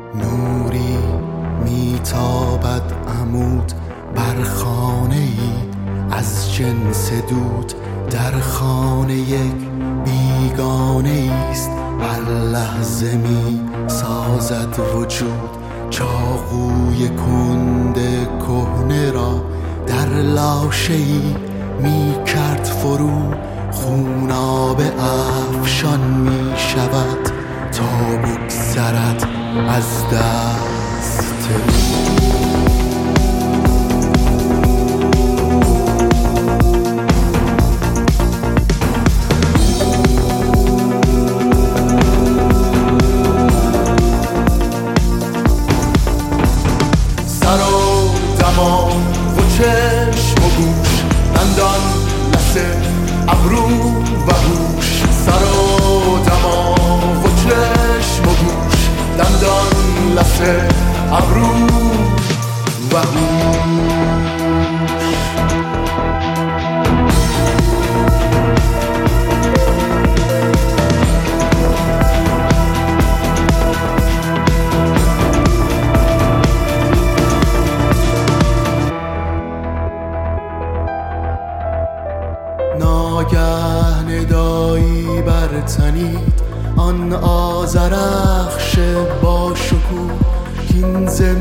نوری میتابد عمود بر خانه ای از جنس دود، در خانه یک بیگانه است هر لحظه می سازد وجود. چاقوی کند کهنه را در لاشه ای می کرد فرو، خوناب افشان می شود تا بگذرد از دست رو. سر و دماغ و چشم و گوش، دندان لثه ابرو و هوش. سر و دماغ و چشم و گوش، دندان لثه ابرو و هوش. ناگه ندایی برتنید آن آذرخش با شکوه، کین